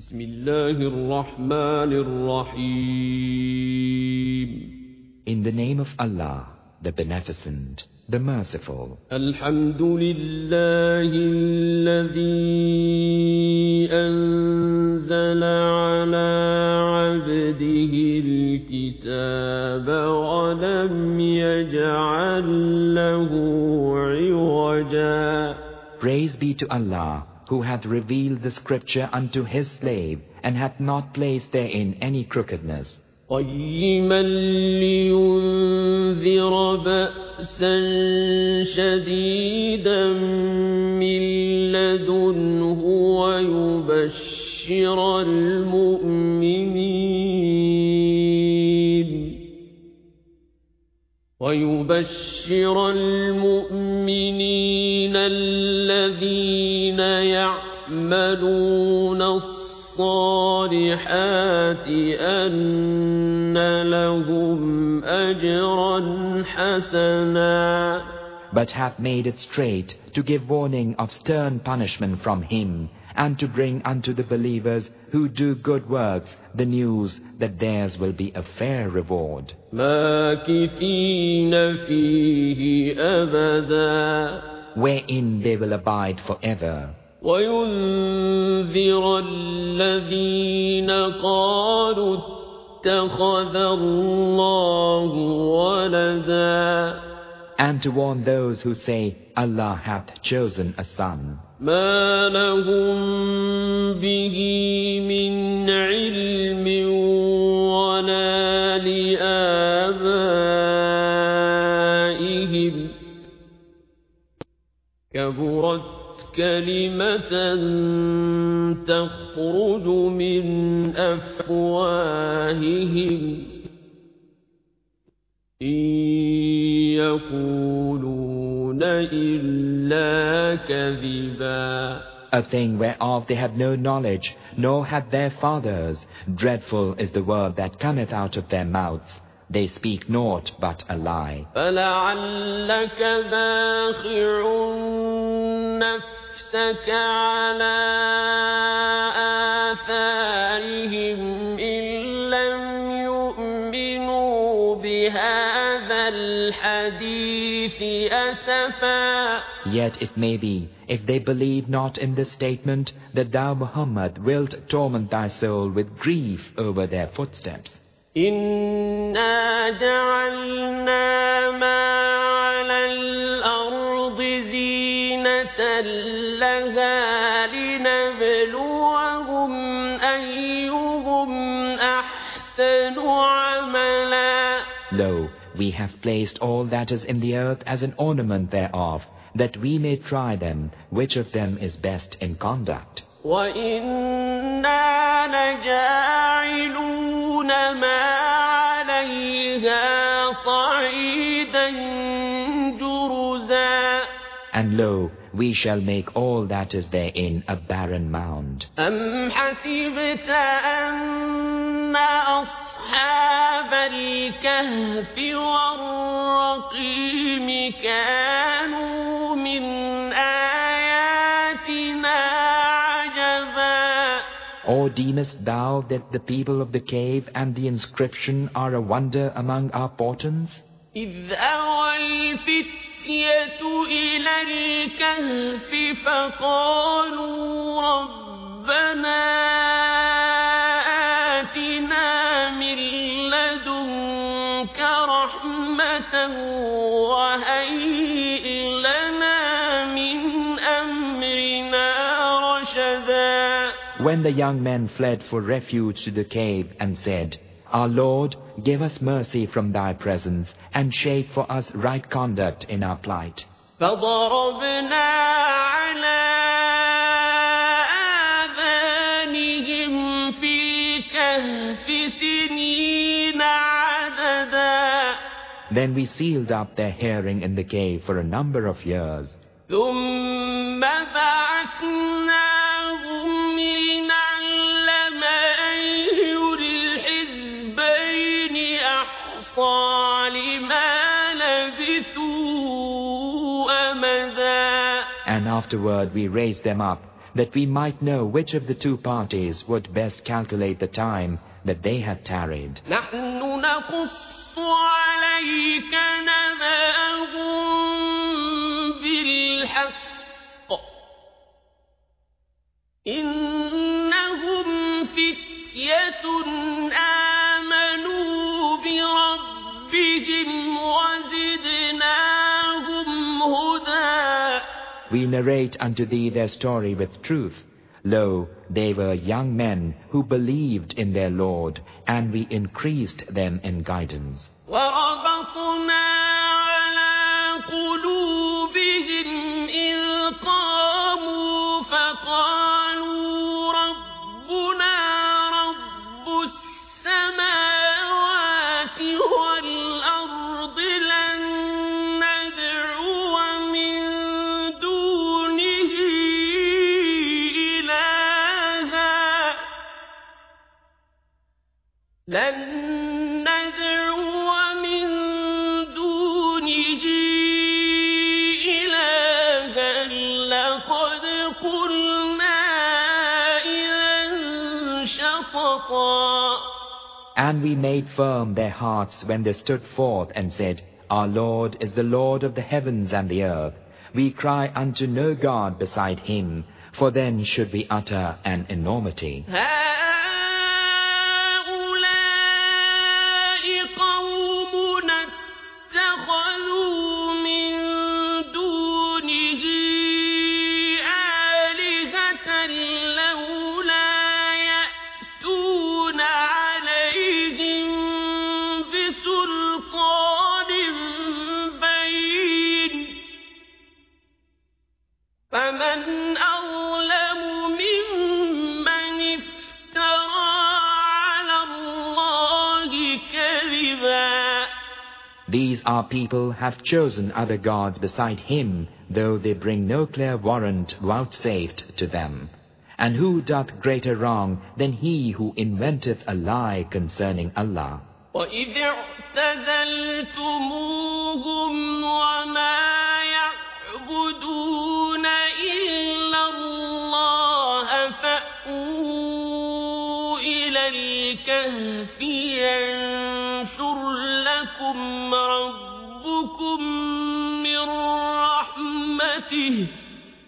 بسم الله الرحمن الرحيم. In the name of Allah, the Beneficent, the Merciful. الحمد لله الذي أنزل على عبده الكتاب ولم يجعل له عوجا. Praise be to Allah, who hath revealed the scripture unto his slave, and hath not placed therein any crookedness. قيما لينذر بأسا شديدا من لدنه ويبشر المؤمنين الذين يعملون الصالحات أن لهم أجرا حسنا. But hath made it straight to give warning of stern punishment from him, and to bring unto the believers who do good works the news that theirs will be a fair reward. ماكثين فيه أبدا. Wherein they will abide forever. وينذر الذين قالوا اتخذ الله ولدا. And to warn those who say, Allah hath chosen a son. ما لهم به من علم ولا لآبائهم. كبرت كلمة تخرج من أفواههم إن يقولون إلا كذبا. A thing whereof they have no knowledge, nor had their fathers. Dreadful is the word that cometh out of their mouths. They speak naught but a lie. فلعلك باخع نفسك على آثارهم إن لم يؤمنوا بهذا الحديث أسفا. Yet it may be, if they believe not in this statement, that thou Muhammad wilt torment thy soul with grief over their footsteps. إنا جعلنا ما على الأرض زينة لها لنبلوهم أيهم أحسن عملا. Lo, we have placed all that is in the earth as an ornament thereof, that we may try them, which of them is best in conduct. وَإِنَّا لَجَاعِلُونَ مَا عَلَيْهَا صَعِيدًا جُرُزًا. And lo, we shall make all that is therein a barren mound. أَمْ حَسِبْتَ أَنَّ أَصْحَابَ الْكَهْفِ وَالرَّقِيمِ كَانُوا مِنْ آيَاتِنَا عَجَبًا. Or deemest thou that the people of the cave and the inscription are a wonder among our portents? إِذْ أَوَى الْفِتْيَةُ إِلَى الْكَهْفِ فَقَالُوا رَبَّنَا آتِنَا مِن لَّدُنكَ رَحْمَةً وَهَيِّئْ لَنَا مِنْ أَمْرِنَا رَشَدًا. When the young men fled for refuge to the cave and said, Our Lord, give us mercy from thy presence, and shape for us right conduct in our plight. فَضَرَبْنَا عَلَىٰ آذَانِهِمْ فِي الْكَهْفِ سِنِينَ عَدَدًا. Then we sealed up their hearing in the cave for a number of years. ثُمَّ بَعَثْنَاهُمْ لِنَعْلَمَ أَيُّ الْحِزْبَيْنِ أَحْصَىٰ لِمَا لَبِثُوا أَمَدًا. And afterward we raised them up, that we might know which of the two parties would best calculate the time that they had tarried. نحن نقص عليك نبأهم بالحق إنهم فتية آمنوا بربهم وزدناهم هدى. We narrate unto thee their story with truth. Lo, they were young men who believed in their Lord, and we increased them in guidance. وربطنا على قلوبهم إذ قاموا فقالوا ربنا رب السماوات والأرض لن ندعو من دونه إلها لقد قلنا إذا شططا. And we made firm their hearts when they stood forth and said, Our Lord is the Lord of the heavens and the earth. We cry unto no God beside him, for then should we utter an enormity. فمن أظلم ممن افترى على الله كذبا. These our people have chosen other gods beside him, though they bring no clear warrant vouchsafed to them. And who doth greater wrong than he who inventeth a lie concerning Allah? وإذ اعتزلتموهم وما يعبدون إلا الله فأووا إلى الكهف ينشر لكم ربكم من رحمته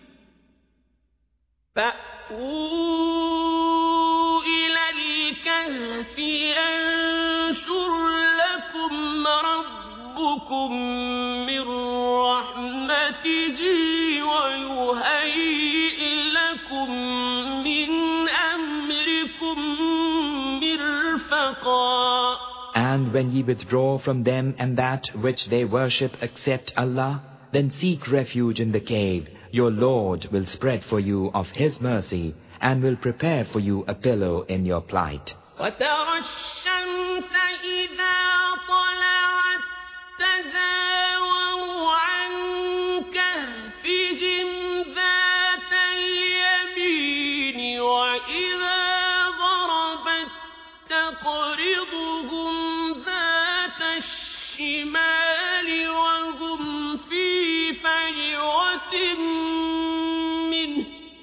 فأووا إلى الكهف ينشر لكم ربكم من رحمته ويهيئ لكم من أمركم مرفقا. And when ye withdraw from them and that which they worship except Allah, then seek refuge in the cave. Your Lord will spread for you of His mercy and will prepare for you a pillow in your plight. وترى الشمس إذا طلعت تزاور عن كهفهم ذات اليمين وإذا غربت تقرضهم ذات الشمال وهم في فجوة منه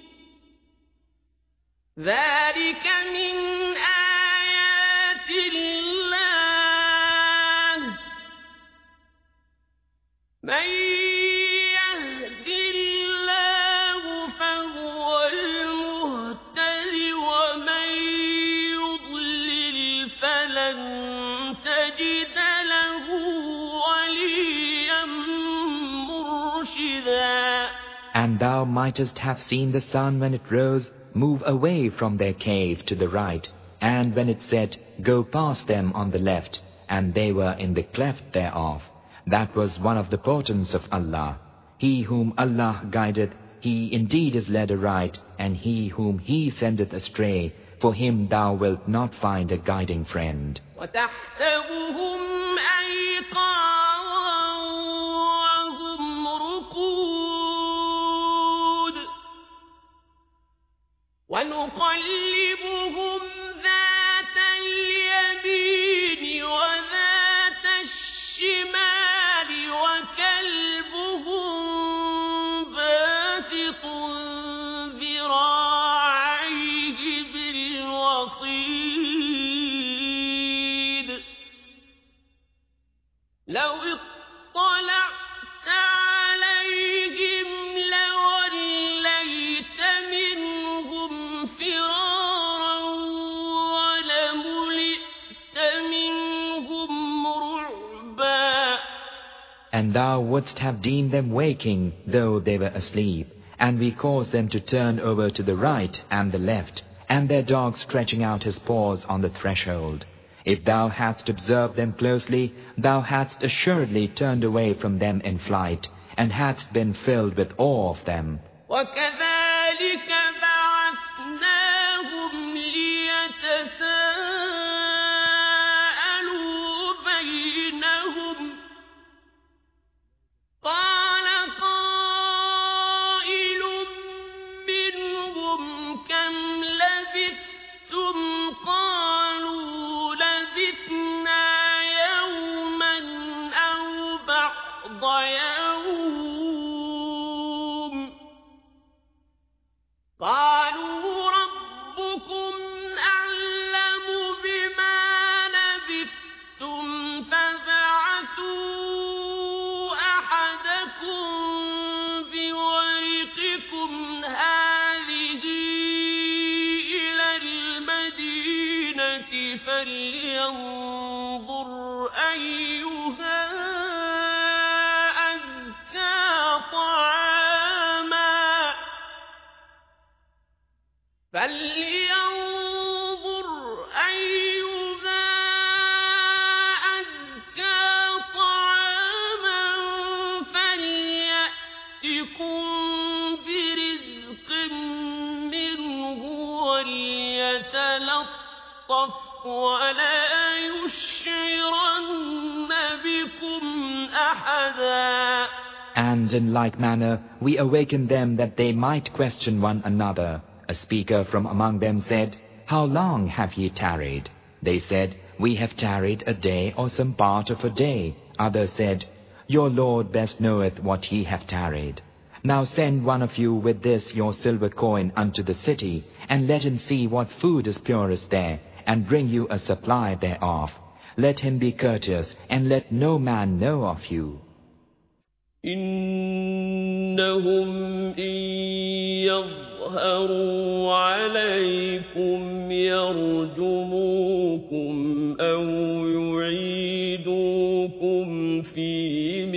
ذلك من آيات الله من يهد الله فهو المهتد ومن يضلل فلن تجد له وليا مرشدا. And thou mightest have seen the sun when it rose move away from their cave to the right, and when it set, go past them on the left, and they were in the cleft thereof. That was one of the portents of Allah. He whom Allah guideth, he indeed is led aright, and he whom he sendeth astray, for him thou wilt not find a guiding friend. وتحسبهم أيقاظا وهم رقود ونقلبهم ذات اليمين وذات الشمال وكلبهم باسط ذراعيه لو اطلعت عليهم لوليت منهم فرارا ولملئت منهم رعبا. And thou wouldst have deemed them waking, though they were asleep, and we caused them to turn over to the right and the left, and their dog stretching out his paws on the threshold. If thou hadst observed them closely, thou hadst assuredly turned away from them in flight, and hadst been filled with awe of them. وكذلك بعثناهم ليتساءلوا بينهم قال قائل منهم كم لبثتم قالوا لبثنا يوما أو بعض يوم قالوا ربكم أعلم بما لبثتم فابعثوا أحدكم بورقكم هذه إلى المدينة فلينظر أيها أزكى طعاما فلينظر أيها أزكى طعاما فليأتكم برزق منه وليتلطف ولا يشعرن بكم أحدا. And in like manner we awakened them that they might question one another. A speaker from among them said, How long have ye tarried? They said, We have tarried a day or some part of a day. Others said, Your Lord best knoweth what ye have tarried. Now send one of you with this your silver coin unto the city, and let him see what food is purest there, and bring you a supply thereof. Let him be courteous, and let no man know of you. إنهم إن يظهروا عليكم يرجموكم أو يعيدوكم في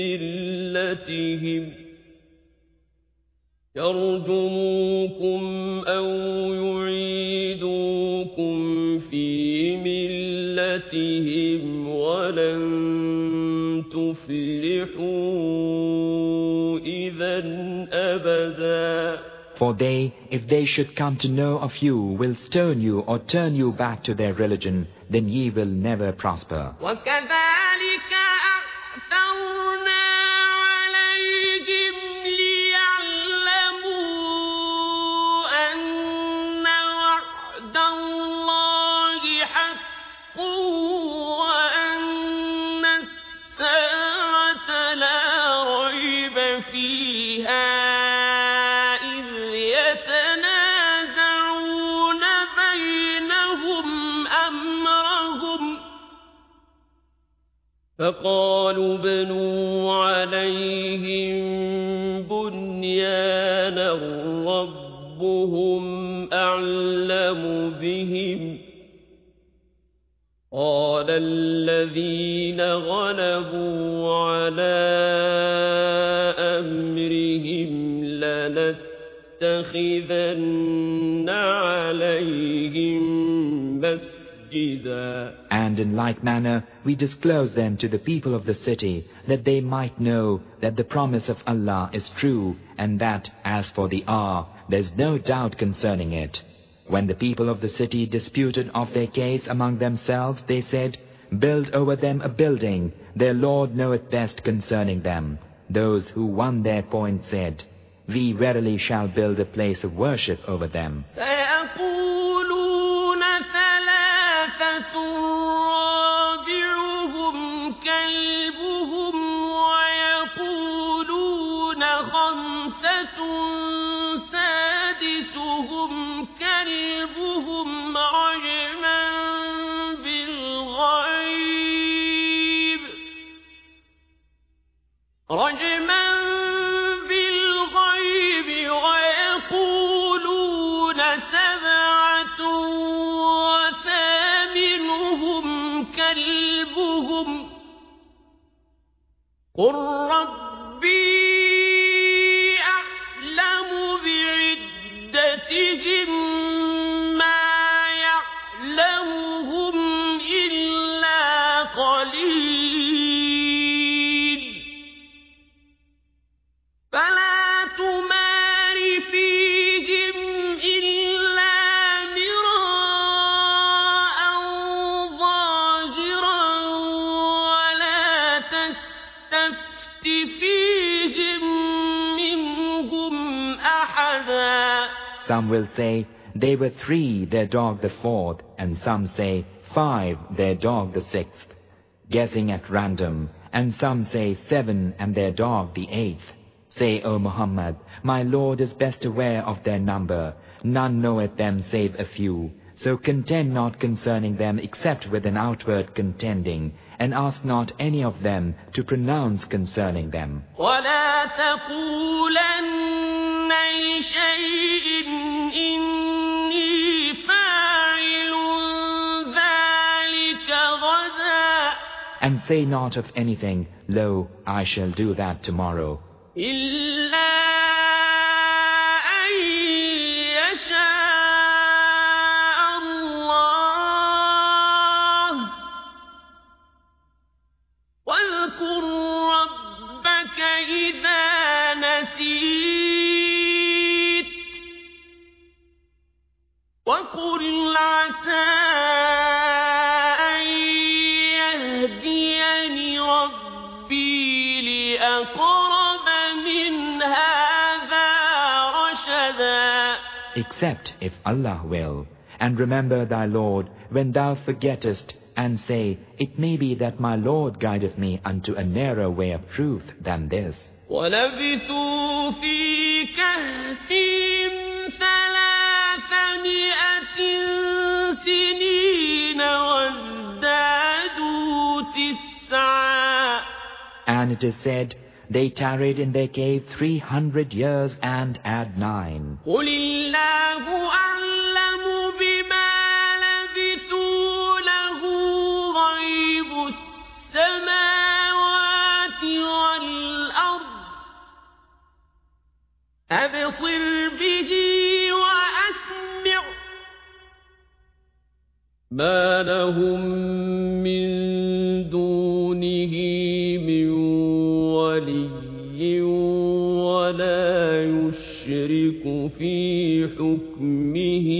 ملتهم ولن تفلحوا إذا أبدا. For they, if they should come to know of you, will stone you or turn you back to their religion, then ye will never prosper. وكذلك أعثرنا عليهم ليعلموا أن وعد الله حق وأن الساعة لا ريب فيها فقالوا بنوا عليهم بنيانا ربهم أعلم بهم قال الذين غلبوا على أمرهم لنتخذن عليهم مسجدا. And in like manner, we disclose them to the people of the city, that they might know that the promise of Allah is true, and that, as for the hour, there is no doubt concerning it. When the people of the city disputed of their case among themselves, they said, Build over them a building, their Lord knoweth best concerning them. Those who won their point said, We verily shall build a place of worship over them. رابعهم كلبهم ويقولون خمسة سادسهم كلبهم رجما بالغيب. رجما بالغيب ويقولون سبعة وثامنهم كلبهم قل ربي أعلم بعدتهم ما يعلمهم إلا قليل فلا تمار فيهم إلا مراء ظاهرا ولا تستفت فيهم منهم أحدا. Some will say, they were 3, their dog the 4th, and some say 5, their dog the 6th, guessing at random, and some say 7, and their dog the 8th. Say, O Muhammad, my Lord is best aware of their number. None knoweth them save a few. So contend not concerning them except with an outward contending, and ask not any of them to pronounce concerning them. ولا تقولن لشيء إني فاعل ذلك غدا. And say not of anything, lo, I shall do that tomorrow. إلا أن يشاء الله واذكر ربك إذا نسيت وقل عسى أن يهديني ربي لأقرب من هذا رشدا. Except if Allah will. And remember thy Lord when thou forgettest, and say, it may be that my Lord guideth me unto a nearer way of truth than this. وَلَبِثُوا فِي كَهْفِهِمْ 300 سِنِينَ وَازْدَادُوا 9. And it is said, they tarried in their cave 300 years and add 9. قُلِ اللَّهُ أَعْلَمُ بِمَا لَبِثُوا لَهُ غَيْبُ السَّمَاوَاتِ وَالْأَرْضِ أَبْصِرْ بِهِ وَأَسْمِعْ مَا لَهُم مِّن دُونِهِ مِن وَلِيٍّ وَلَا يُشْرِكُ فِي حُكْمِهِ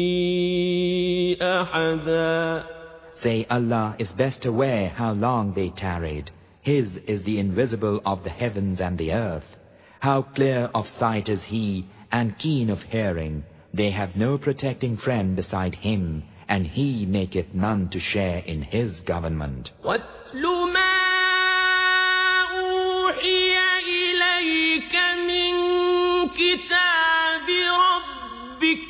أَحَدًا. Say, Allah is best aware how long they tarried. His is the invisible of the heavens and the earth. How clear of sight is He, and keen of hearing. They have no protecting friend beside Him, and He maketh none to share in His government. وَاتْلُ مَا أُوحِيَ إِلَيْكَ مِنْ كِتَابِ رَبِّكَ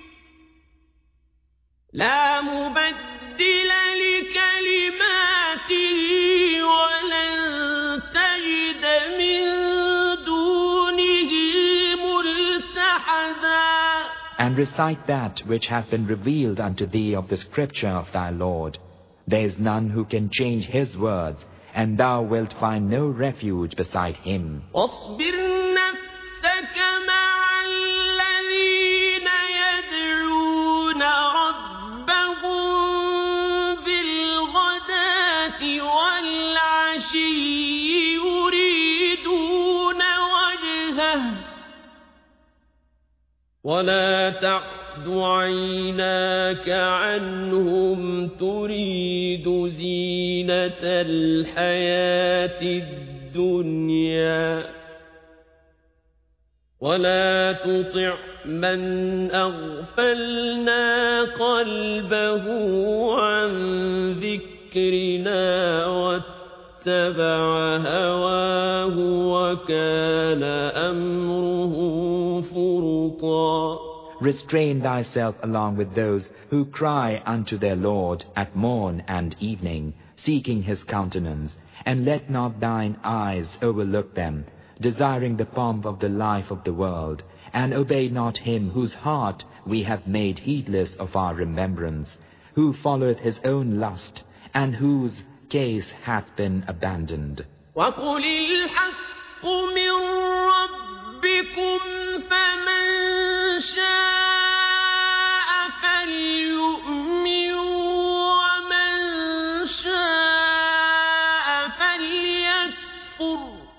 لَا مُبَدِّلَ لِكَلِمَاتِهِ وَلَنْ تَجِدَ مِنْ دُونِهِ مُلْتَحَدًا. And recite that which hath been revealed unto thee of the scripture of thy Lord. There is none who can change His words, and thou wilt find no refuge beside Him. واصبر نفسك مع الذين يدعون ربهم بالغداة والعشي يريدون وجهه ولا تعد عيناك عنهم تريد زينة الحياة الدنيا ولا تطع من أغفلنا قلبه عن ذكرنا واتبع هواه وكان أمره فرطا. Restrain thyself along with those who cry unto their Lord at morn and evening, seeking His countenance, and let not thine eyes overlook them, desiring the pomp of the life of the world, and obey not him whose heart we have made heedless of our remembrance, who followeth his own lust, and whose case hath been abandoned. وَقُلِ الْحَقُّ مِنْ رَبِّكُمْ فَمَنْ شَاءَ فَلْيُؤْمِنْ وَمَنْ شَاءَ فَلْيَكْفُرْ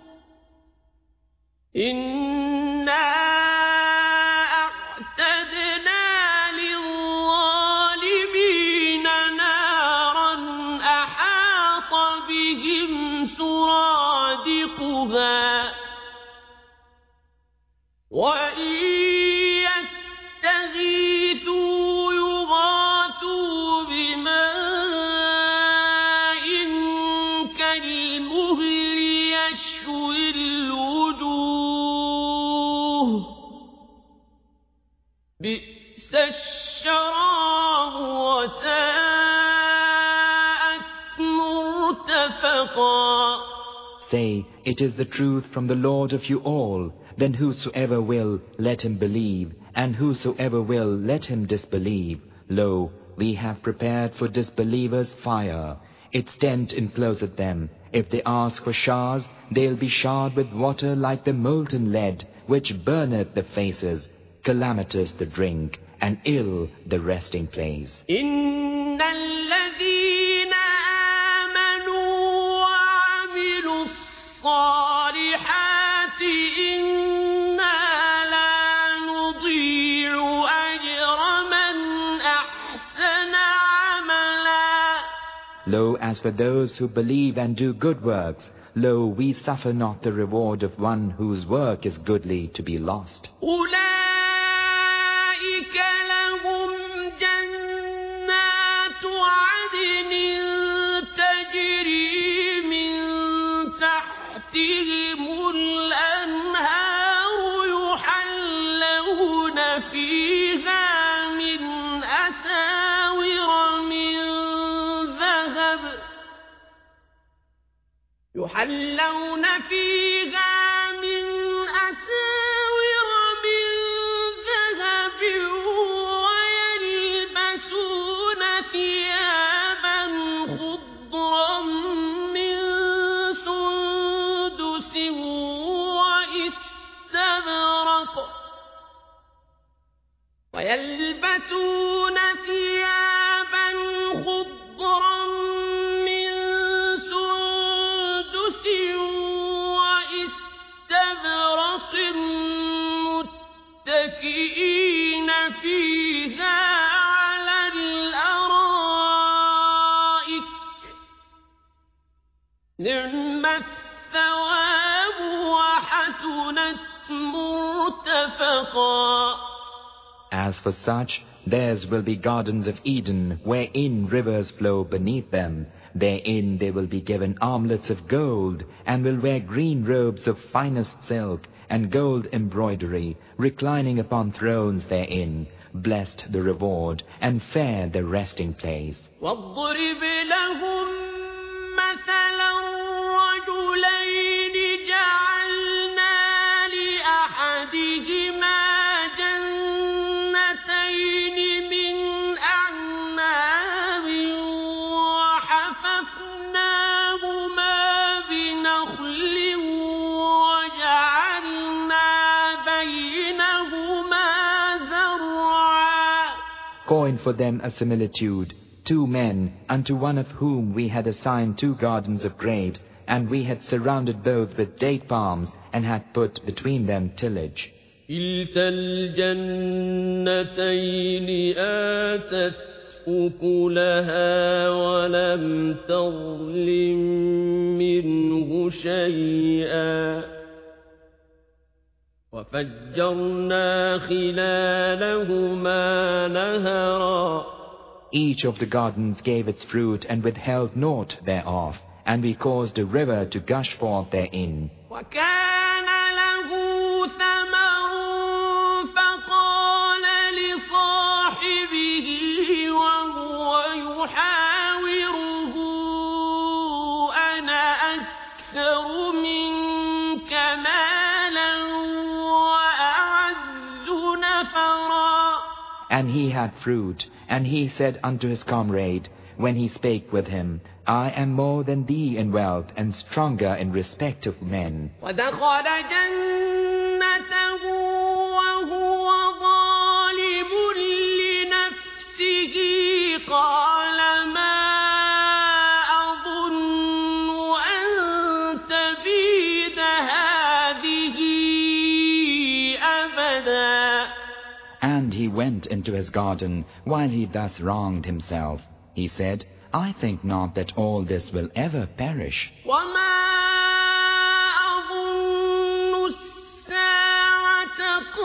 إِنَّا أَعْتَدْنَا لِلظَّالِمِينَ نَارًا أَحَاطَ بِهِمْ سُرَادِقُهَا وَإِنْ يَسْتَغِيثُوا يُغَاثُوا بِمَاءٍ كَالْمُهْلِ يَشْوِي الْوُجُوهَ بِئْسَ الشَّرَابُ وَسَاءَتْ مُرْتَفَقًا. Say, it is the truth from the Lord of you all. Then whosoever will, let him believe, and whosoever will, let him disbelieve. Lo, we have prepared for disbelievers fire. Its tent encloseth them. If they ask for showers, they'll be showered with water like the molten lead, which burneth the faces. Calamitous the drink, and ill the resting place. إِنَّ الَّذِينَ آمَنُوا وَعَمِلُوا الصَّالِحَاتِ إِنَّا لَا نُضِيعُ أَجْرَ مَنْ أَحْسَنَ عَمَلًا. Lo, as for those who believe and do good works, lo, we suffer not the reward of one whose work is goodly to be lost. أُولَئِكَ لَهُمْ جَنَّاتُ عَدْنٍ تَجْرِي مِنْ تَحْتِهِمُ الْأَنْهَارُ يُحَلَّوْنَ فِيهَا مِنْ أَسَاوِرَ مِنْ ذَهَبٍ وَيَلْبَسُونَ ثِيَابًا خُضْرًا مِنْ سُنْدُسٍ وَإِسْتَبْرَقٍ مُتَّكِئِينَ فِيهَا عَلَى الْأَرَائِكِ نِعْمَ الثَّوَابُ وَحَسُنَتْ مُرْتَفَقًا. As for such, theirs will be gardens of Eden, wherein rivers flow beneath them. Therein they will be given armlets of gold, and will wear green robes of finest silk, and gold embroidery, reclining upon thrones therein. Blessed the reward, and fair the resting place. وَاضْرِبْ لَهُم مَّثَلًا رَّجُلَيْنِ جَعَلْنَا لِأَحَدِهِمَا جَنَّتَيْنِ مِنْ أَعْنَابٍ وَحَفَفْنَاهُمَا بِنَخْلٍ وَجَعَلْنَا بَيْنَهُمَا زَرْعًا. Coin for them a similitude. 2 men, unto one of whom we had assigned 2 gardens of grapes, and we had surrounded both with date palms, and had put between them tillage. كِلْتَا الْجَنَّتَيْنِ آتَتْ أُكُلَهَا وَلَمْ تَظْلِم مِّنْهُ شَيْئًا وَفَجَّرْنَا خِلَالَهُمَا نَهَرًا. Each of the gardens gave its fruit, and withheld naught thereof, and we caused a river to gush forth therein. وَكَانَ لَهُ ثَمَرٌ فَقَالَ لِصَاحِبِهِ وَهُوَ يُحَاوِرُهُ أَنَا and he had fruit, and he said unto his comrade, when he spake with him, I am more than thee in wealth, and stronger in respect of men. ودخل جنته وهو ظالم لنفسه قال ما أظن أن تبيد هذه أبدا. And he went into his garden while he thus wronged himself. He said, I think not that all this will ever perish. وما أظن الساعة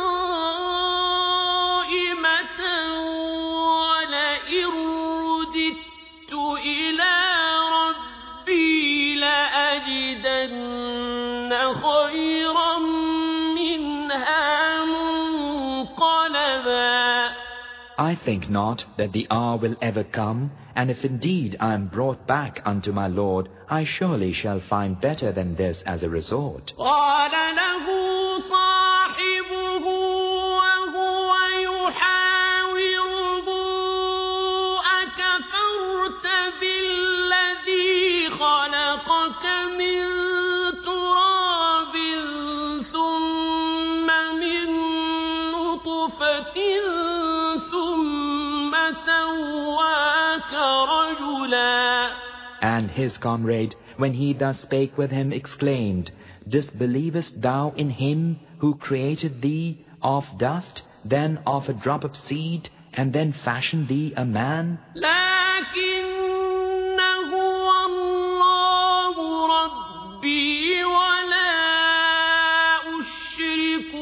قائمة ولئن رددت إلى ربي لأجدن خيرا منها منقلبا. I think not that the hour will ever come, and if indeed I am brought back unto my Lord, I surely shall find better than this as a resort. قال له صاحبه وهو يحاوره أكفرت بالذي خلقك من تراب ثم من نطفة ثم سواك رجلا. And his comrade, when he thus spake with him, exclaimed, Disbelievest thou in him who created thee of dust, then of a drop of seed, and then fashioned thee a man? لكنه الله ربي ولا أشرك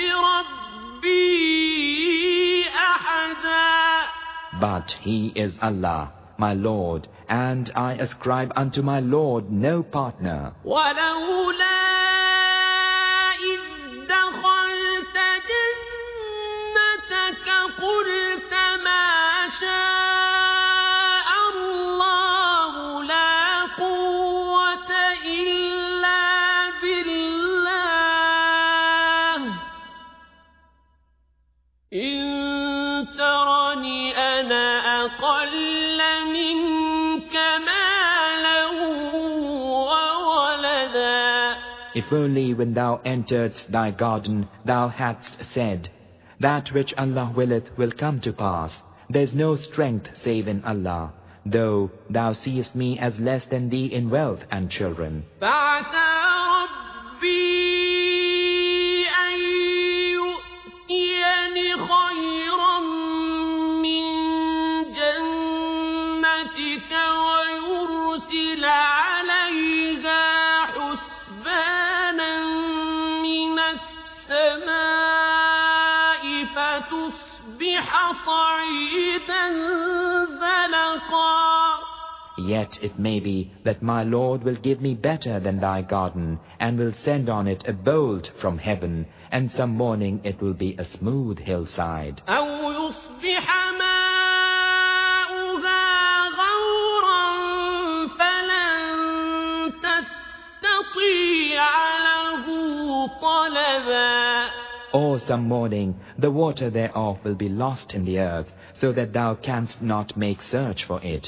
بربي أحدا. But he is Allah, my Lord, and I ascribe unto my Lord no partner. ولولا إذ دخلت جنتك قلت ما شاء الله لا قوة إلا بالله إن ترني أنا أقل منك مالا وولدا. If only when thou enteredst thy garden thou hadst said, That which Allah willeth will come to pass. There is no strength save in Allah, though thou seest me as less than thee in wealth and children. فعسى ربي أن يؤتيني خيرا من جنتك ويرسل عليها حسبانا من السماء فتصبح صعيدا زلقا. Yet it may be that my Lord will give me better than thy garden, and will send on it a bolt from heaven, and some morning it will be a smooth hillside. أو يصبح ماؤها غورا فلن تستطيع له طلبا. Or some morning the water thereof will be lost in the earth, so that thou canst not make search for it.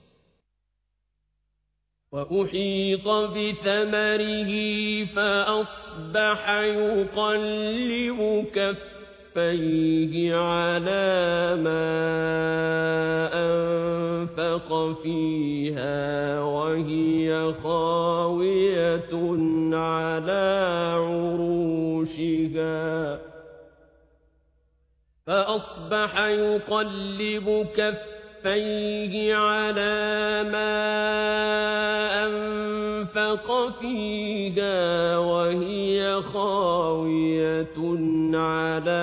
وأحيط بثمره فأصبح يقلب كفيه على ما أنفق فيها وهي خاوية على عروشها فأصبح يقلب كفيه على ما أنفق فيها وهي خاوية على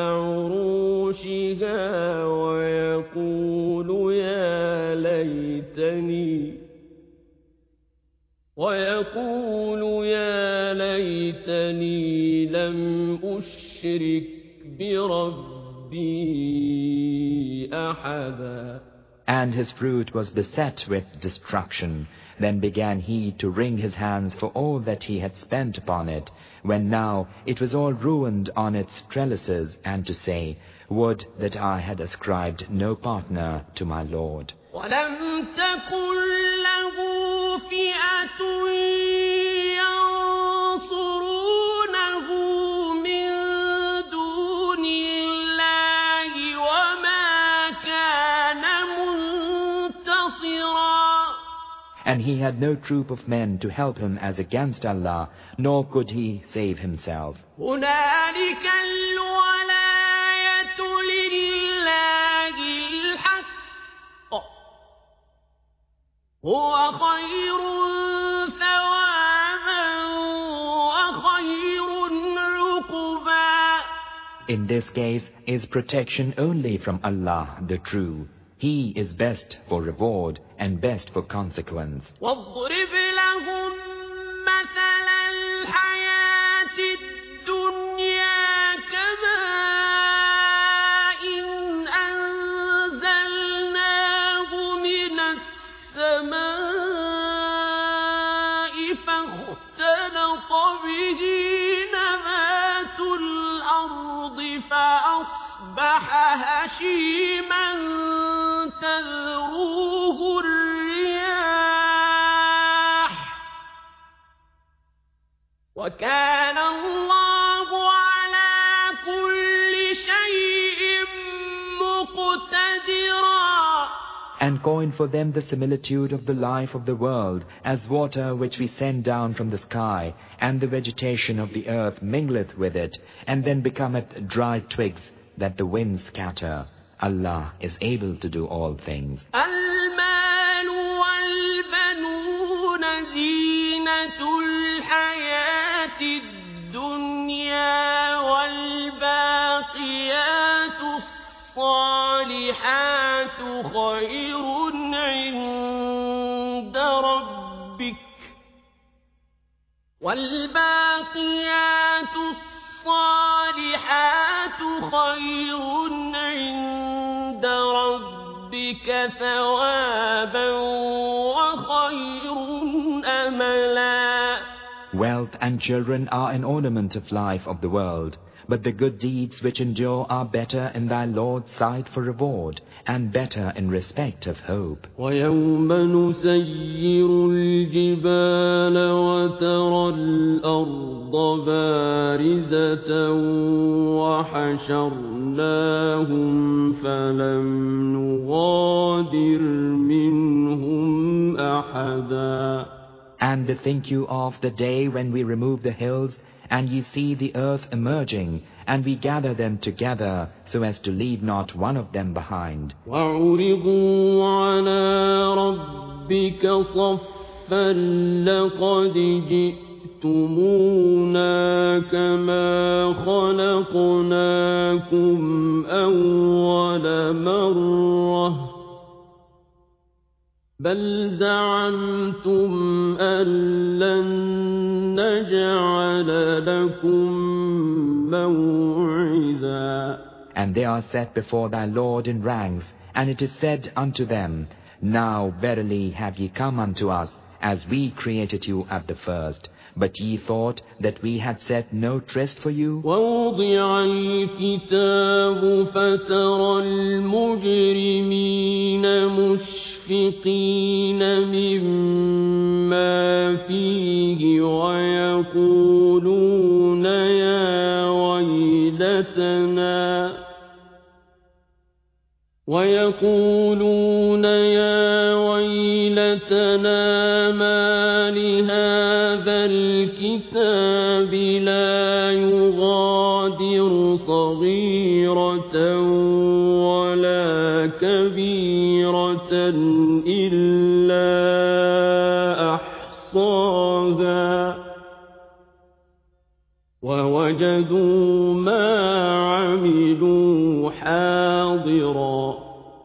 عروشها ويقول يا ليتني لم أشرك بربي أحدا. And his fruit was beset with destruction. Then began he to wring his hands for all that he had spent upon it, when now it was all ruined on its trellises, and to say, Would that I had ascribed no partner to my Lord. وَلَمْ تَكُنْ لَهُ فِئَةٌ يَنْصُرُونَهُ مِنْ دُونِ اللَّهِ وَمَا كَانَ مُنْتَصِرًا. And he had no troop of men to help him as against Allah, nor could he save himself. هُنَالِكَ الْوَلَايَةُ لِلَّهِ الْحَقِّ هُوَ خَيْرٌ ثَوَابًا وَخَيْرٌ عُقْبًا. In this case is protection only from Allah, the True. He is best for reward and best for consequence. وَاضْرِبْ لَهُم مَّثَلَ الْحَيَاةِ الدُّنْيَا كَمَاءٍ أَنزَلْنَاهُ مِنَ السَّمَاءِ فَاخْتَلَطَ بِهِ نَبَاتُ الْأَرْضِ فَأَصْبَحَ هَشِيمًا تَذْرُوهُ الرِّيَاحُ وَكَانَ اللَّهُ عَلَى كُلِّ شَيْءٍ مُقْتَدِرًا. And coin for them the similitude of the life of the world as water which we send down from the sky, and the vegetation of the earth mingleth with it, and then becometh dry twigs that the winds scatter. Allah is able to do all things. الْمَالُ وَالْبَنُونَ زِينَةُ الْحَيَاةِ الدُّنْيَا وَالْبَاقِيَاتُ الصَّالِحَاتُ خَيْرٌ عِندَ رَبِّكَ والباقيات الصالحات خير عند ربك ثوابا وخير أملا. Wealth and children are an ornament of life of the world, but the good deeds which endure are better in thy Lord's sight for reward, and better in respect of hope. وَيَوْمَ نُسَيِّرُ الْجِبَالَ وَتَرَى الْأَرْضَ بَارِزَةً وَحَشَرْنَاهُمْ فَلَمْ نُغَادِرْ مِنْهُمْ أَحَدًا. And bethink you of the day when we remove the hills, and ye see the earth emerging, and we gather them together so as to leave not one of them behind. وَعُرِضُوا عَلَى رَبِّكَ صَفًّا لَقَدْ جِئْتُمُونَا كَمَا خَلَقْنَاكُمْ أَوَّلَ مَرَّةٍ بَلْ زَعَمْتُمْ أَن لَّن نَّجْعَلَ لَكُم مَّوْعِدًا. And they are set before thy Lord in ranks, and it is said unto them, Now verily have ye come unto us, as we created you at the first. But ye thought that we had set no tryst for you? وَوُضِعَ الْكِتَابُ فَتَرَى الْمُجْرِمِينَ مُشْفِقِينَ مِمَّا فِيهِ وَيَقُولُونَ يَا وَيْلَتَنَا مَا لِهَذَا الْكِتَابِ لَا يُغَادِرُ صَغِيرَةً وَلَا كَبِيرَةً إِلَّا أَحْصَاهَا وَوَجَدُوا مَا عَمِلُوا حَاضِرًا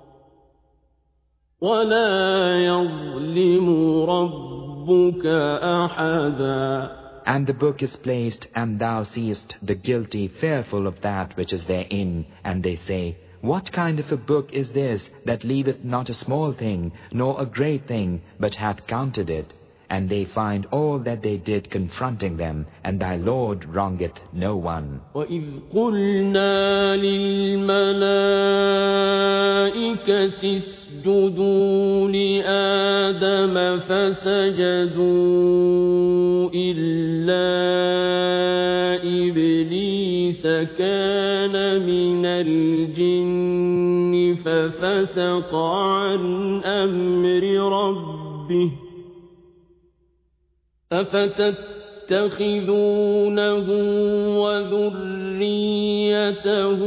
وَلَا يَظْلِمُ رَبُّكَ أَحَدًا. And the book is placed, and thou seest the guilty fearful of that which is therein, and they say, What kind of a book is this that leaveth not a small thing, nor a great thing, but hath counted it? and they find all that they did confronting them, and thy Lord wrongeth no one. وَإِذْ قُلْنَا لِلْمَلَائِكَةِ اسْجُدُوا لِآدَمَ فَسَجَدُوا إِلَّا إِبْلِيسَ كَانَ مِنَ الْجِنِّ فَفَسَقَ عَنْ أَمْرِ رَبِّهِ أفتتخذونه وذريته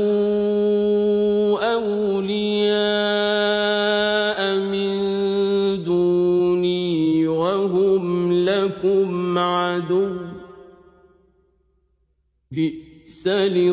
أولياء من دوني وهم لكم عدو بئس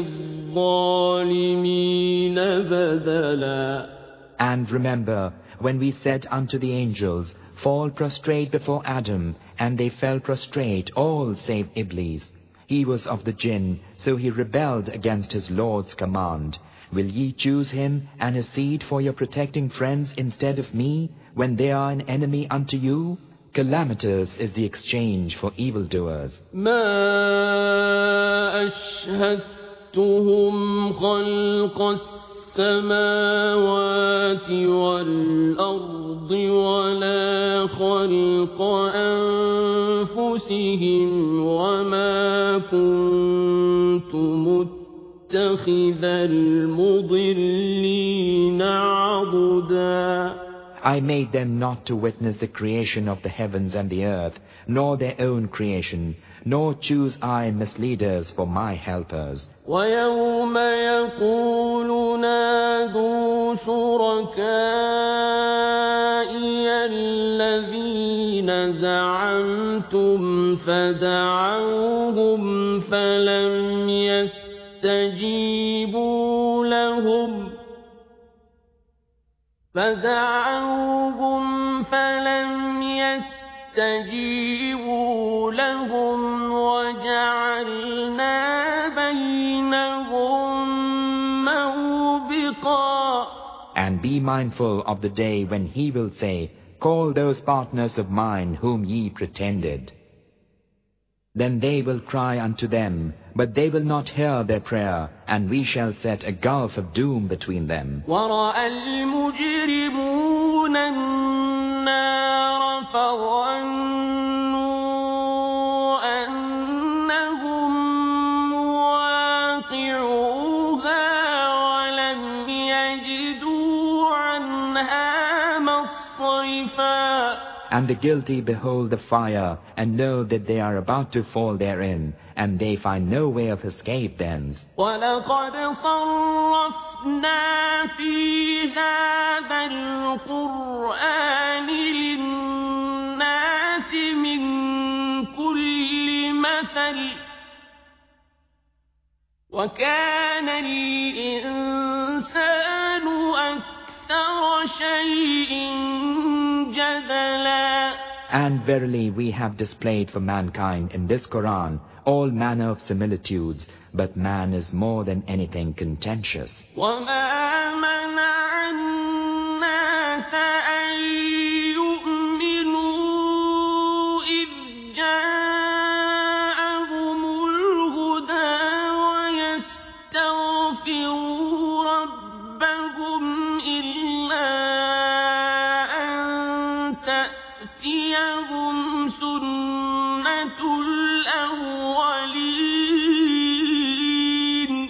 للظالمين بدلا. And remember, when we said unto the angels, fall prostrate before Adam, and they fell prostrate, all save Iblis. He was of the jinn, so he rebelled against his Lord's command. Will ye choose him and his seed for your protecting friends instead of me, when they are an enemy unto you? Calamitous is the exchange for evildoers. ما أشهدتهم خلق السماوات والأرض ولا خلق أنفسهم وما كنت متخذ المضلين عضدا. I made them not to witness the creation of the heavens and the earth, nor their own creation, nor choose I misleaders for my helpers. وَيَوْمَ يَقُولُ نَادُوا شُرَكَائِيَ الَّذِينَ زَعَمْتُمْ فَدَعَوْهُمْ فَلَمْ يَسْتَجِيبُوا لَهُمْ وَجَعَلْنَا بَيْنَهُمْ مَوْبِقًا. And be mindful of the day when he will say, call those partners of mine whom ye pretended. Then they will cry unto them, but they will not hear their prayer, and we shall set a gulf of doom between them. وَرَأَى الْمُجْرِمُونَ النَّارَ فَظَنُّوا أَنَّهُمْ مُوَاقِعُوهَا وَلَمْ يَجِدُوا عَنْهَا مَصْرِفًا. And the guilty behold the fire, and know that they are about to fall therein, and they find no way of escape thence. وَلَقَدْ صَرَّفْنَا فِي هَذَا الْقُرْآنِ لِلنَّاسِ مِنْ كُلِّ مَثَلٍ وَكَانَ الْإِنسَانُ أَكْثَرَ شَيْءٍ جَدَلًا. And verily we have displayed for mankind in this Quran all manner of similitudes, but man is more than anything contentious. وَمَا مَنَعَ النَّاسَ أَن يُؤْمِنُوا إِذْ جَاءَهُمُ الْهُدَى وَيَسْتَغْفِرُوا رَبَّهُمْ إِلَّا أَن تَأْتِيَهُمْ سُنَّةُ الْأَوَّلِينَ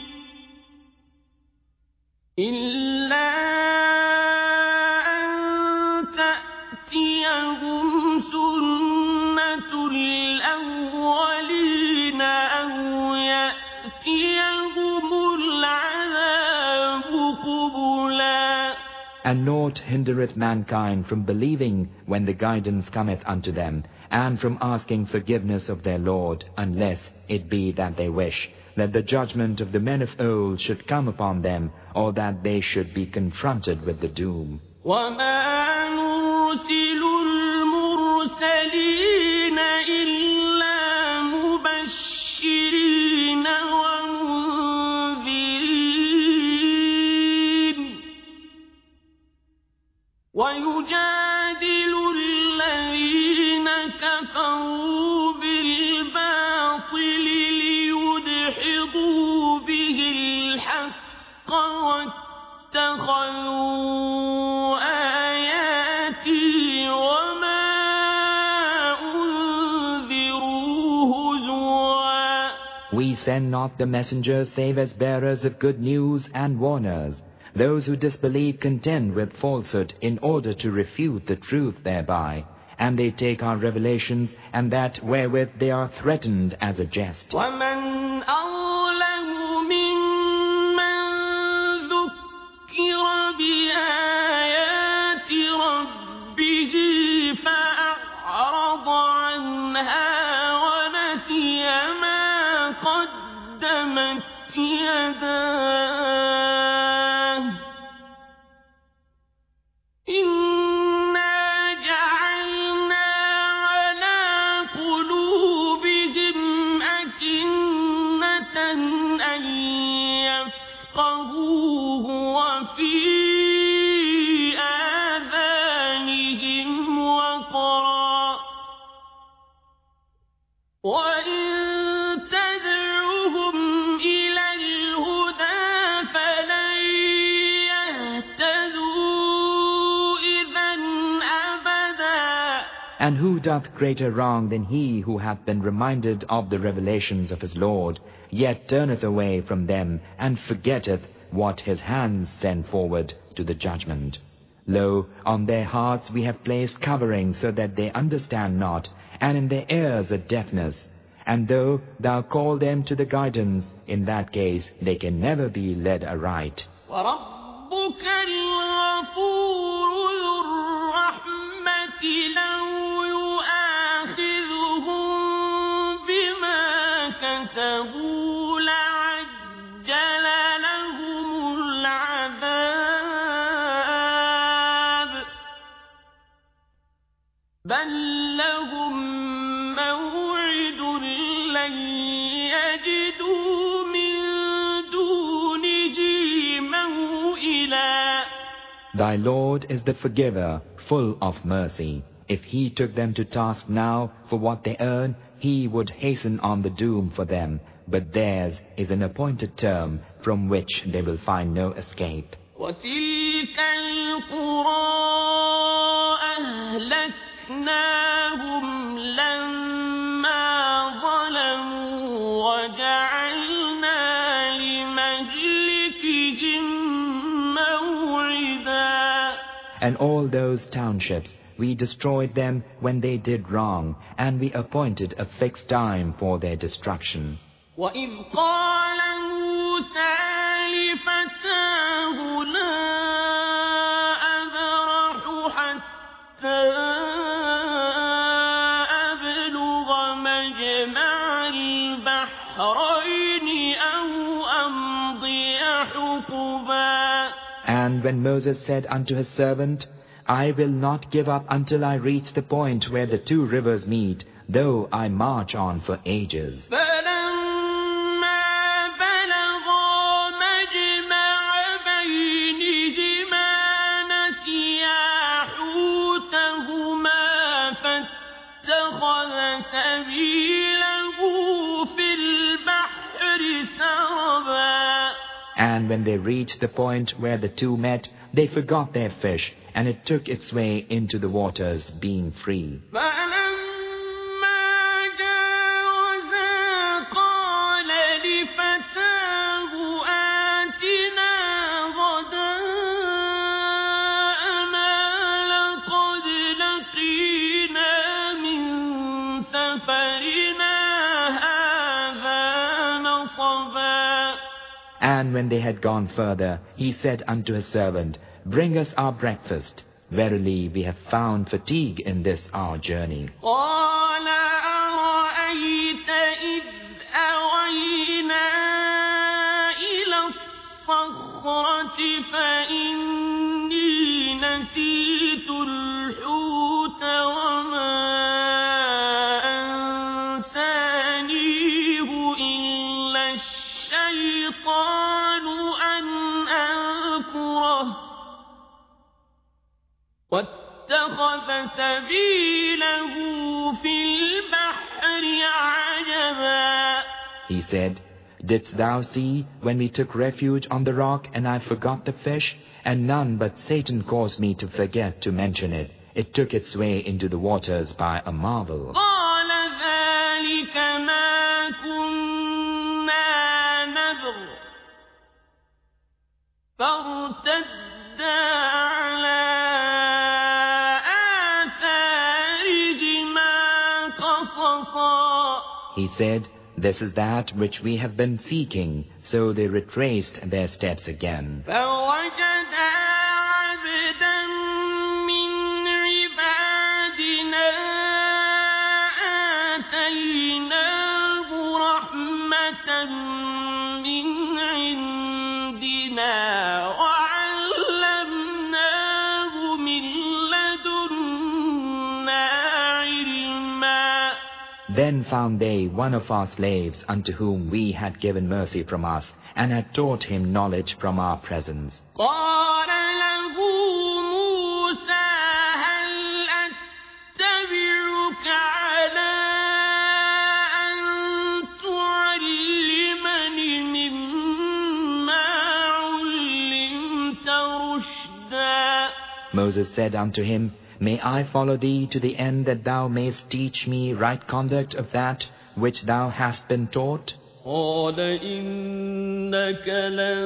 أَوْ يَأْتِيَهُمُ الْعَذَابُ قُبُلًا. And naught hindereth mankind from believing when the guidance cometh unto them, and from asking forgiveness of their Lord, unless it be that they wish that the judgment of the men of old should come upon them, or that they should be confronted with the doom. وَمَا نُرْسِلُ الْمُرْسَلِينَ إِلَّا مُبَشِّرِينَ وَمُنذِرِينَ وَيُجَادِلُ الَّذِينَ كَفَرُوا We send not the messengers save as bearers of good news and warners. Those who disbelieve contend with falsehood in order to refute the truth thereby, and they take our revelations and that wherewith they are threatened as a jest. وَمَنْ أَظْلَمُ مِمَّنْ ذُكِّرَ بِآيَاتِ رَبِّهِ فَأَعْرَضَ عَنْهَا وَنَسِيَ مَا قَدَّمَتْ يَدَاهُ إِنَّا جَعَلْنَا عَلَى قُلُوبِهِمْ أَكِنَّةً أَن يَفْقَهُوهُ وَفِي آذَانِهِمْ وَقْرًا وَإِن تَدْعُهُمْ إِلَى الْهُدَىٰ فَلَن يَهْتَدُوا إِذًا أَبَدًا. And who doth greater wrong than he who hath been reminded of the revelations of his Lord, yet turneth away from them, and forgetteth what his hands send forward to the judgment? Lo, on their hearts we have placed covering so that they understand not, and in their ears a deafness. And though thou call them to the guidance, in that case they can never be led aright. وَرَبُّكَ الْغَفُورُ ذُو الرَّحْمَةِ لَوْ يُؤَاخِذُهُم بِمَا كَسَبُوا لَعَجَّلَ لَهُمُ الْعَذَابَ بَل لَّهُم مَّوْعِدٌ لَّن يَجِدُوا مِن دُونِهِ مَوْئِلًا. Thy Lord is the forgiver, full of mercy. If he took them to task now for what they earn, he would hasten on the doom for them, but theirs is an appointed term from which they will find no escape. وَتِلْكَ الْقُرَىٰ أَهْلَكْنَاهُمْ لَمَّا ظَلَمُوا وَجَعَلْنَا لِمَهْلِكِهِم مَّوْعِدًا. And all those townships, we destroyed them when they did wrong, and we appointed a fixed time for their destruction. وَإِذْ قَالَ مُوسَىٰ لِفَتَاهُ لَا أَبْرَحُ حَتَّىٰ أَبْلُغَ مَجْمَعَ الْبَحْرَيْنِ أَوْ أَمْضِيَ حُقُبًا. And when Moses said unto his servant, I will not give up until I reach the point where the two rivers meet, though I march on for ages. فَلَمَّا بَلَغَا مَجْمَعَ بَيْنِهِمَا نَسِيَا حُوتَهُمَا فَاتَّخَذَ سَبِيلَهُ فِي الْبَحْرِ سَرَبًا. And when they reached the point where the two met, they forgot their fish, and it took its way into the waters, being free. فَلَمَّا جَاوَزَا قَالَ لِفَتَاهُ آتِنَا غَدَاءَنَا لَقَدْ لَقِينَا مِن سَفَرِنَا هَٰذَا نَصَبًا. And when they had gone further, he said unto his servant, Bring us our breakfast. Verily, we have found fatigue in this our journey. قَالَ أَرَأَيْتَ إِذْ أَوَيْنَا إِلَى الصَّخْرَةِ فَإِنِّي نَسِيتُ الْحُوتَ وَمَا أَنسَانِيهُ إِلَّا الشَّيْطَانُ أَنْ أَذْكُرَهُ وَاتَّخَذَ سَبِيلَهُ فِي الْبَحْرِ عَجَبًا. He said, Didst thou see when we took refuge on the rock and I forgot the fish? And none but Satan caused me to forget to mention it. It took its way into the waters by a marvel. قَالَ ذَلِكَ مَا كُنَّا فارتدا على آثارهما قصصا. He said, "This is that which we have been seeking." So they retraced their steps again. فوجدا عبدا من عبادنا آتيناه رحمة من عندنا وعلمناه من لدنا علما. Then found they one of our slaves unto whom we had given mercy from us, and had taught him knowledge from our presence. قال له موسى هل أتبعك على أن تعلمني مما علمت رشدا. Moses said unto him, "May I follow thee to the end that thou mayst teach me right conduct of that which thou hast been taught?" قال إنك لن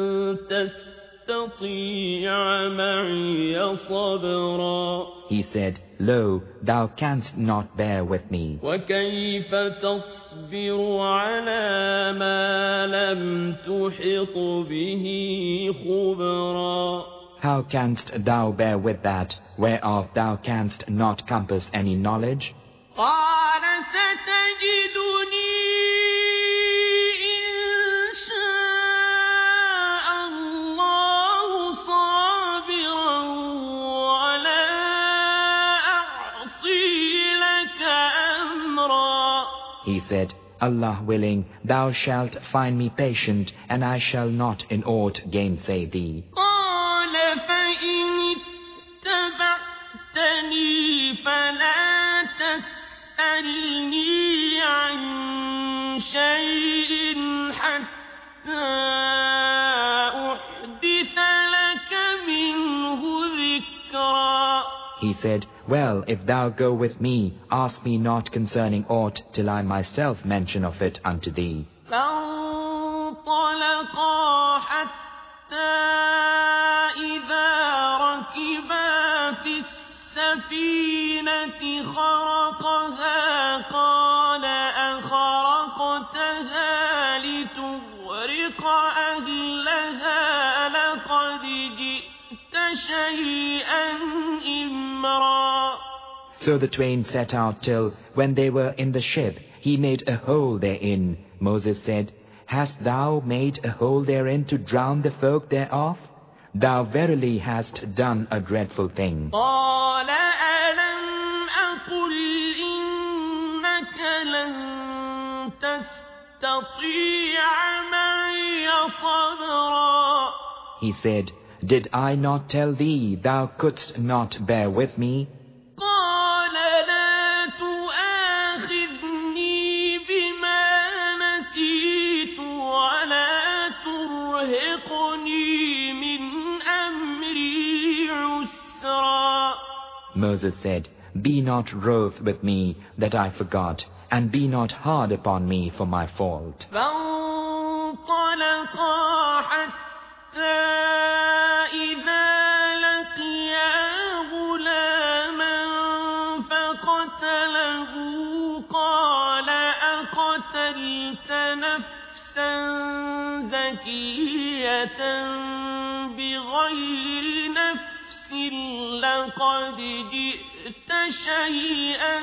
تستطيع معي صبرا. He said, "Lo, thou canst not bear with me. وكيف تصبر على ما لم تحط به خبرا. How canst thou bear with that whereof thou canst not compass any knowledge?" قال ستجدني إن شاء الله صابرا ولا أعصي لك أمرا. He said, "Allah willing, thou shalt find me patient, and I shall not in aught gainsay thee." قال فإن اتبعتني فلا تسألني عن شيء حتى أحدث لك منه ذكرا. He said, "Well, if thou go with me, ask me not concerning aught till I myself mention of it unto thee." فانطلقا حتى إذا ركبا في السفينة خرقها قال أخرقتها لتغرق أهلها لقد جئت شيئا إمرا. So the twain set out till, when they were in the ship, he made a hole therein. Moses said, "Hast thou made a hole therein to drown the folk thereof? Thou verily hast done a dreadful thing." قال ألم أقل إنك لن تستطيع معي صبرا. He said, "Did I not tell thee thou couldst not bear with me?" قال لا تؤاخذني بما نسيت ولا ترهقني من أمري عسرا. Moses said, "Be not wroth with me that I forgot, and be not hard upon me for my fault." فانطلقا حتى إذا لقيا غلاما فقتله قال أقتلت نفسا زكية بغير نفس لقد جئت شيئا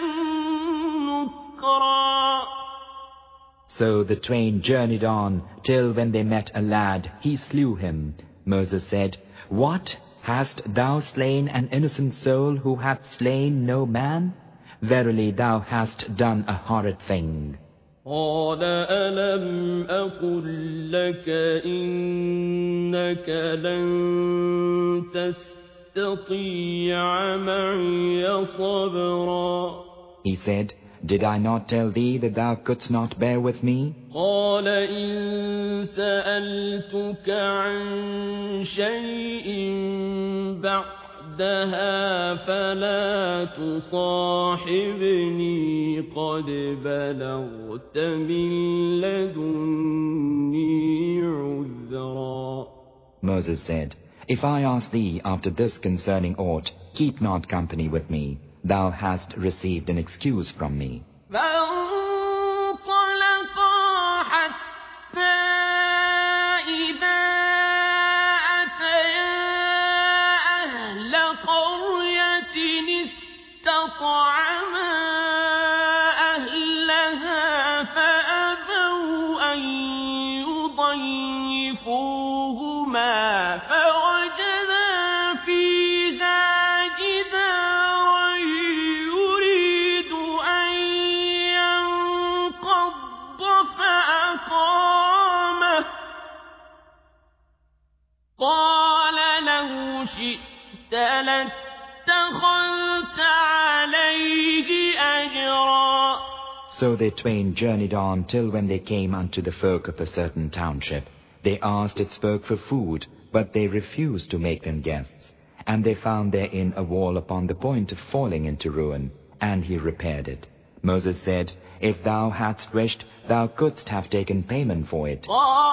نكرا. So the twain journeyed on, till when they met a lad, he slew him. Moses said, "What? Hast thou slain an innocent soul who hath slain no man? Verily thou hast done a horrid thing." قال ألم أقل لك إنك لن تستطيع معي صبرا. He said, "Did I not tell thee that thou couldst not bear with me?" قال إن سألتك عن شيء بعدها فلا تصاحبني قد بلغت من لدني عذرا. Moses said, If I ask thee after this concerning aught, keep not company with me. Thou hast received an excuse from me. قال لو شئت لاتخذت عليه أجرا. So they twain journeyed on till when they came unto the folk of a certain township. They asked its folk for food, but they refused to make them guests. And they found therein a wall upon the point of falling into ruin, and he repaired it. Moses said, If thou hadst wished, thou couldst have taken payment for it.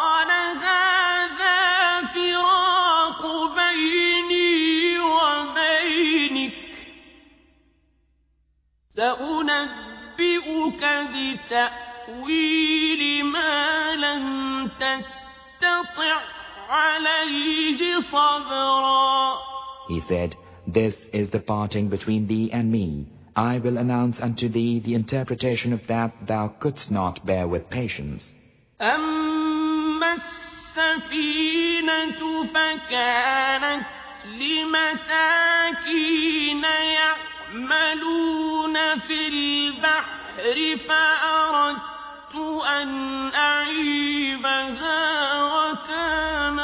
سأنبئك بتأويل ما لم تستطع عليه صبرا. He said, This is the parting between thee and me. I will announce unto thee the interpretation of that thou couldst not bear with patience. أما السفينة فكانت لمساكين يعملون في البحر فأردت أن أعيبها وكان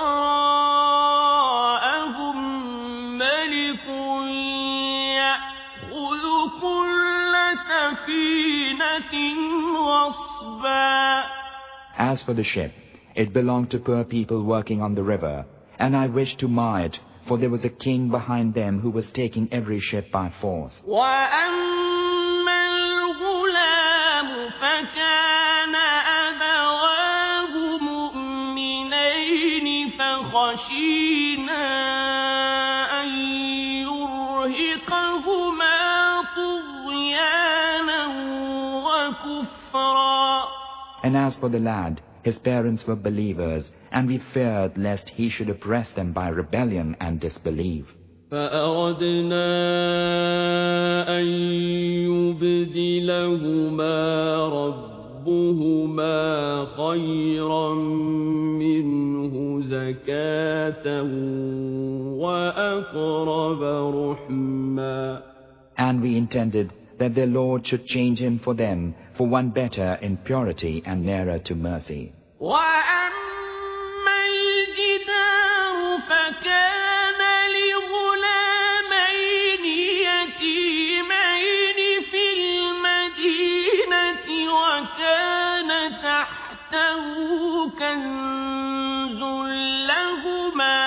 وراءهم ملك يأخذ كل سفينة غصبا. As for the ship, it belonged to poor people working on the river, and I wished to mar it, for there was a king behind them who was taking every ship by force. وَأَمَّا الْغُلَامُ فَكَانَ أَبَوَاهُ مُؤْمِنَيْنِ فَخَشِينَا أَن يُرْهِقَهُمَا طُغْيَانًا وَكُفْرًا. And as for the lad, his parents were believers, and we feared lest he should oppress them by rebellion and disbelief. فأردنا أن يبدلهما ربهما خيرا منه زكاة وأقرب رحما. And we intended that their Lord should change him for them for one better in purity and nearer to mercy. وأما الجدار فكان لغلامين يتيمين في المدينة وكان تحته كنز لهما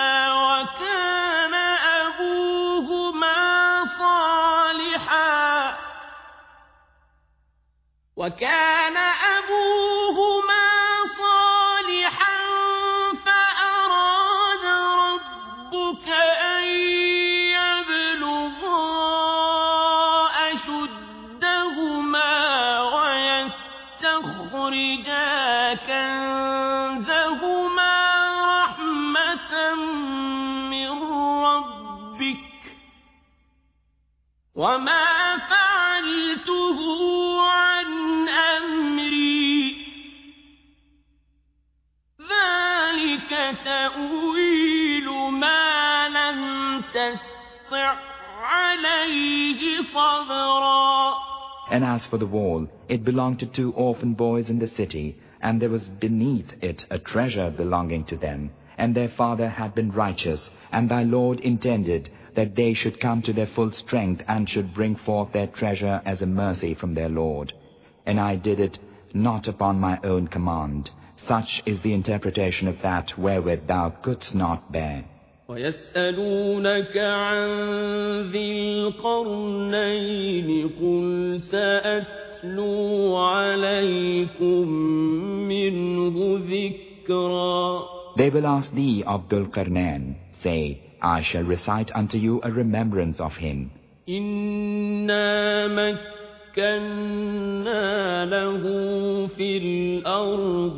وكان أبوهما صالحا فأراد ربك أن يبلغا أشدهما ويستخرجا كنزهما رحمة من ربك وما فعلته عن أمري ذلك تأويل ما لم تستطع عليه صبرا. And as for the wall, it belonged to 2 orphan boys in the city, and there was beneath it a treasure belonging to them, and their father had been righteous, and thy Lord intended that they should come to their full strength and should bring forth their treasure as a mercy from their Lord. And I did it not upon my own command. Such is the interpretation of that wherewith thou couldst not bear. وَيَسْأَلُونَكَ عَنْ ذِي الْقَرْنَيْنِ قُلْ سَأَتْلُو عَلَيْكُمْ مِنْهُ ذِكْرًا. They will ask thee of Dhul Qarnayn. Say, I shall recite unto you a remembrance of him. إنا مكنا له في الأرض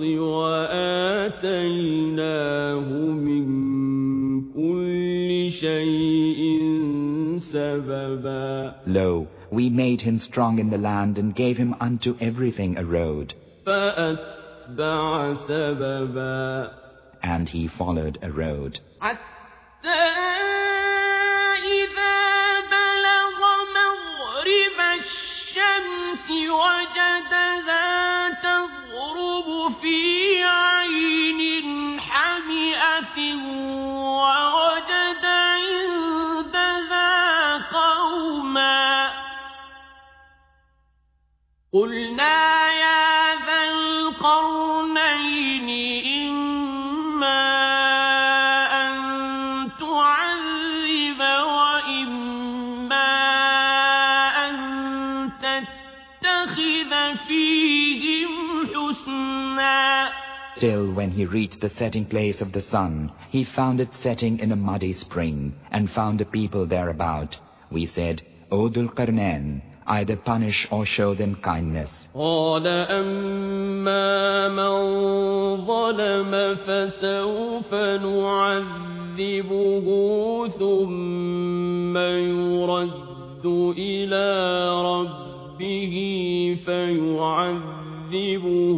وآتيناه من كل شيء سببا. Lo, we made him strong in the land and gave him unto everything a road. فأتبع سببا. And he followed a road. حتى إذا بلغ مغرب الشمس وجدها تغرب في عين حمئة ووجد عندها قوما قلنا يا ذا القرنين إما أن تعذب وإما أن تتخذ فيهم حسنا. Still, when he reached the setting place of the sun, he found it setting in a muddy spring, and found a people thereabout. We said, O Dhul Qarnayn, either punish or show them kindness. قال أما من ظلم فسوف نعذبه ثم يرد إلى ربه فيعذبه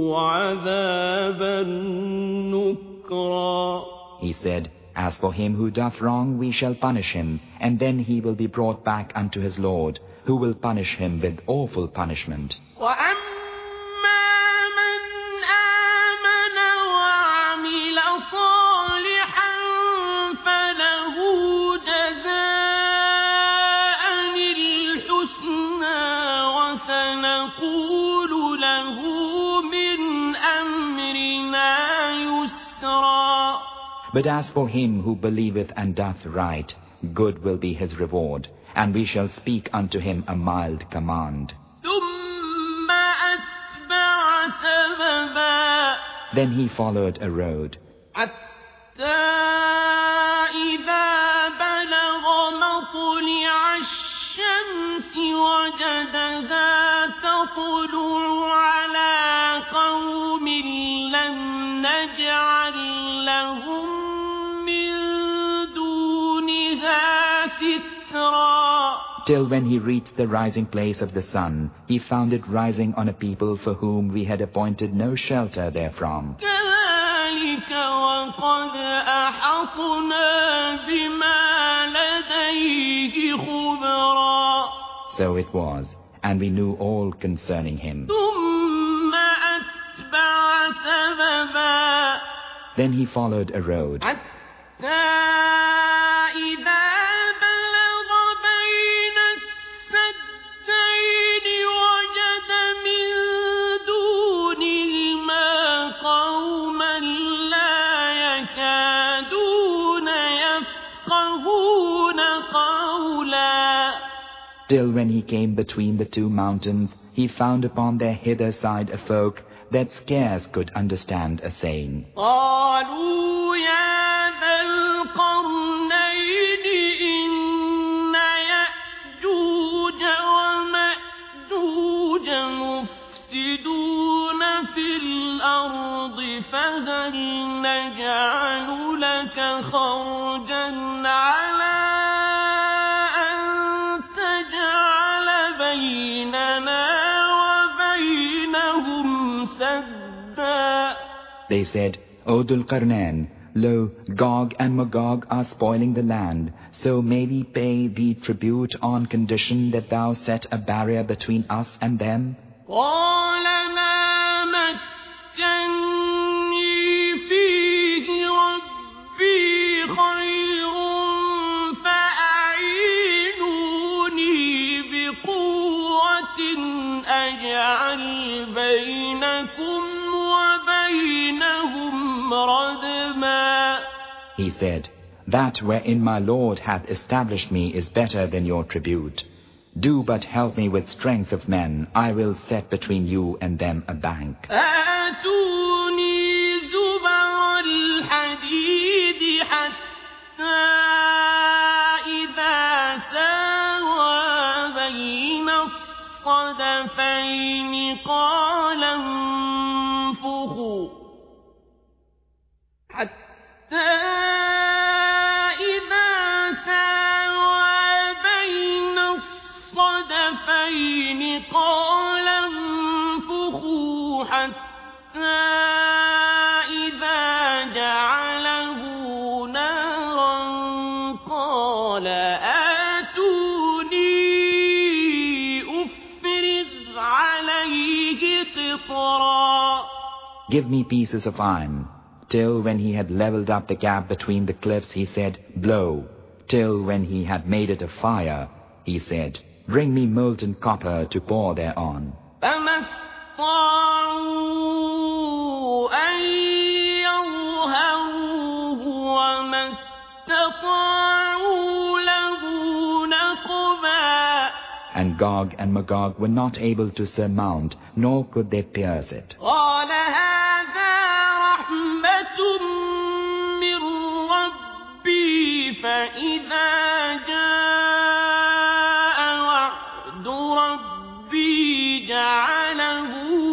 عذابا نكرا. He said, As for him who doth wrong, we shall punish him, and then he will be brought back unto his Lord, who will punish him with awful punishment. وَأَمَّا مَنْ آمَنَ وَعَمِلَ صَالِحًا فَلَهُ جَزَاءً الْحُسْنَى وَسَنَقُولُ لَهُ مِنْ أَمْرِنَا يُسْرًا. But as for him who believeth and doth right, good will be his reward, and we shall speak unto him a mild command. ثُمَّ أَتْبَعَ سَبَبًا. Then he followed a road. حتى إذا بلغ مطلع الشمس وجدها تطلع على قوم لم نجعل لهم من دونها سترا. Till when he reached the rising place of the sun, he found it rising on a people for whom we had appointed no shelter therefrom. كذلك وقد أحطنا بما لديه خبرا. So it was, and we knew all concerning him. ثم أتبع سببا. Then he followed a road. حتى إذا بلغ بين السدين وجد من دونهما قوما لا يكادون يفقهون قولا. Till when he came between the two mountains, he found upon their hither side a folk that scarce could understand a saying. قالوا يا ذا القرنين إن يأجوج ومأجوج مفسدون في الأرض فهل نجعل لك خرجا على أن تجعل بيننا وبينهم سدا. They said, O Dhul Qarnayn, lo, Gog and Magog are spoiling the land, so may we pay thee tribute on condition that thou set a barrier between us and them? قال ما مكني فيه ربي خير فأعينوني بقوة أجعل بينكم وبينهم ردما. He said, That wherein my Lord hath established me is better than your tribute. Do but help me with strength of men, I will set between you and them a bank. آتوني زبر الحديد حتى إذا ساوى بين الصدفين قال انفخوا حتى إذا ساوى بين الصدفين قال انفخوا حتى إذا جعله نارا قال آتوني أفرغ عليه قطرا. Give me pieces of iron. Till when he had leveled up the gap between the cliffs, he said, blow. Till when he had made it a fire, he said, bring me molten copper to pour thereon. فما استطاعوا أن يظهروه وما استطاعوا له نقبا. And Gog and Magog were not able to surmount, nor could they pierce it. قال هذا رحمة من ربي فإذا جاء وعد ربي جعله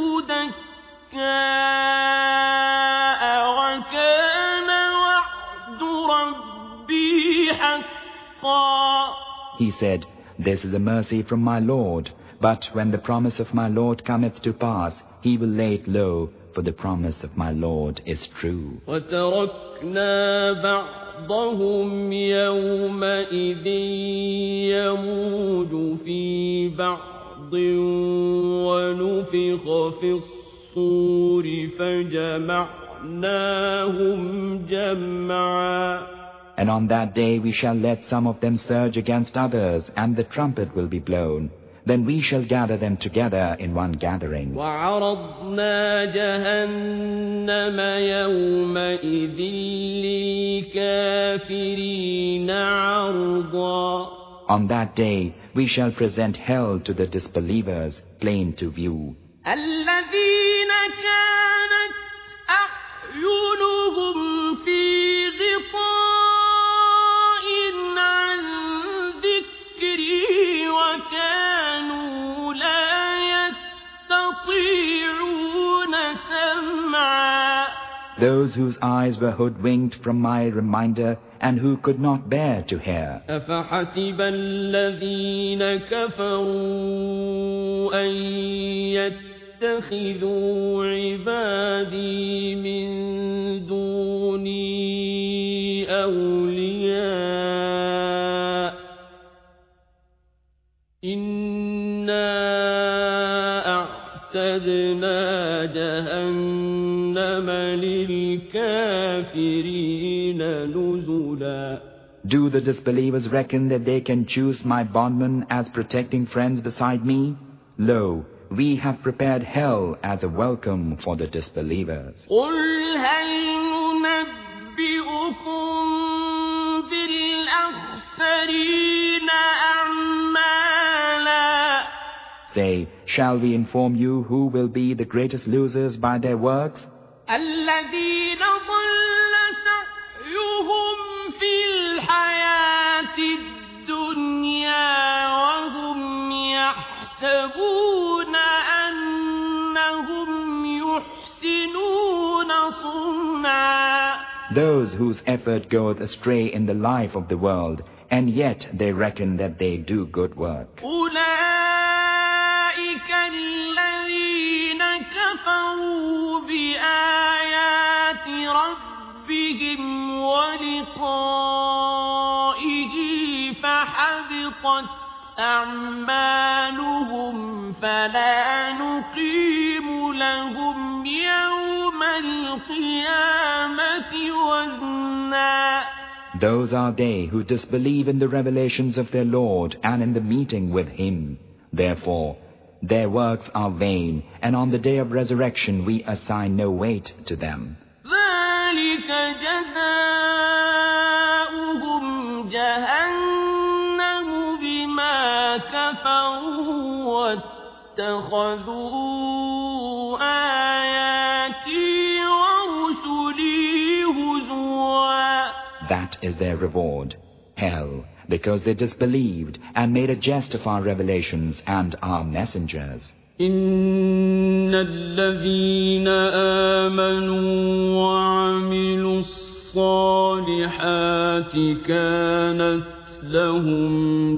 دكاء وكان وعد ربي حقا. He said, this is a mercy from my Lord, but when the promise of my Lord cometh to pass, he will lay it low, for the promise of my Lord is true. وَتَرَكْنَا بَعْضَهُمْ يَوْمَئِذٍ يَمُوجُ فِي بَعْضٍ وَنُفِخَ فِي الصُّورِ فَجَمَعْنَاهُمْ جَمْعًا. And on that day we shall let some of them surge against others, and the trumpet will be blown. Then we shall gather them together in one gathering. وَعَرَضْنَا جَهَنَّمَ يَوْمَئِذٍ لِلْكَافِرِينَ عَرْضًا. On that day we shall present hell to the disbelievers, plain to view. الَّذِينَ كَانَتْ أَعْيُنُهُمْ فِي غِطَاءٍ عَنْ ذِكْرِي وَكَانُوا لَا يَسْتَطِيعُونَ سَمْعًا. Those whose eyes were hoodwinked from my reminder, and who could not bear to hear. أَفَحَسِبَ الَّذِينَ كَفَرُوا أَن يَتَّخِذُوا عِبَادِي مِن دُونِي أَوْلِيَاءَ إِنَّا أَعْتَدْنَا جَهَنَّمَ لِلْكَافِرِينَ نُزُلًا. Do the disbelievers reckon that they can choose my bondmen as protecting friends beside me? Lo, we have prepared hell as a welcome for the disbelievers. قُلْ هَلْ نُنَبِّئُكُم بِالْأَخْسَرِينَ أَعْمَالًا. Say, shall we inform you who will be the greatest losers by their works? الَّذِينَ ضَلَّ سَعْيُهُمْ فِي الْحَيَاةِ الدُّنْيَا وَهُمْ يَحْسَبُونَ أَنَّهُمْ يُحْسِنُونَ صُنْعًا. Those whose effort goeth astray in the life of the world, and yet they reckon that they do good work. أُولَئِكَ الَّذِينَ كَفَرُوا بِآيَاتِ رَبِّهِمْ وَلِقَائِهِ فَحَبِطَتْ أَعْمَالُهُمْ فَلَا نُقِيمُ لَهُمْ يَوْمَ الْقِيَامَةِ وَزْنًا. Those are they who disbelieve in the revelations of their Lord and in the meeting with Him. Therefore, their works are vain, and on the day of resurrection we assign no weight to them. ذَلِكَ جَزَاؤُهُمْ جَهَنَّمُ بِمَا كَفَرُوا وَاتَّخَذُوا آيَاتِي وَرُسُلِي هُزُوًا. is their reward. Hell, because they disbelieved and made a jest of our revelations and our messengers. إن الذين آمنوا وعملوا الصالحات كانت لهم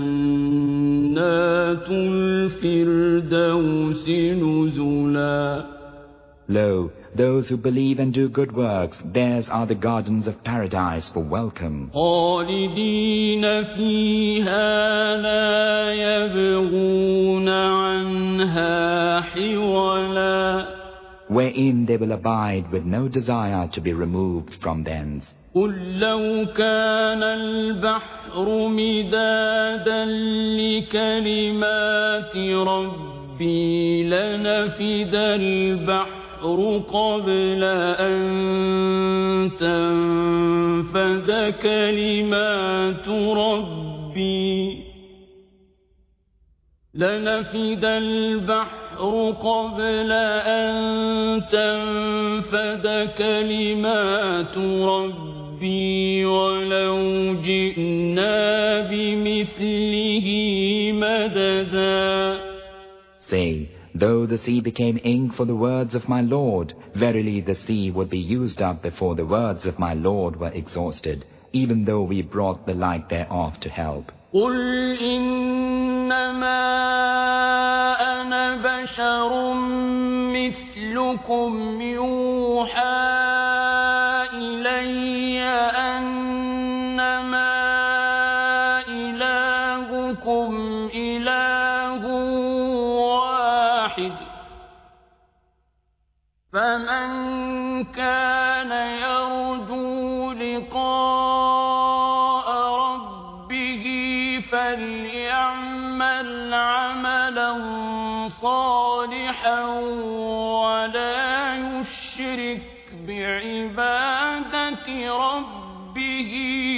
جنات الفردوس نزلا. Lo, those who believe and do good works, theirs are the gardens of paradise for welcome. خالدين فيها لا يبغون عنها حولا. Wherein they will abide with no desire to be removed from thence. قل لو كان البحر مدادا لكلمات ربي لنفد البحر قبل أن تنفد كلمات ربي لنفد البحر قبل أن تنفد كلمات ربي ولو جئنا بمثله مددا. Say, though the sea became ink for the words of my Lord, verily the sea would be used up before the words of my Lord were exhausted, even though we brought the like thereof to help. قل إنما أنا بشر مثلكم يوحى إلي أنما إلهكم إله واحد فمن كان يرجو لقاء ربه فليعمل عملا صالحا ولا يشرك بعبادة ربه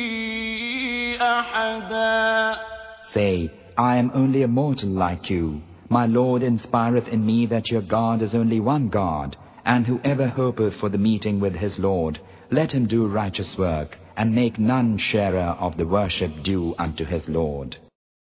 أحدا. Say, I am only a mortal like you. My Lord inspireth in me that your God is only one God, and whoever hopeth for the meeting with his Lord, let him do righteous work, and make none sharer of the worship due unto his Lord.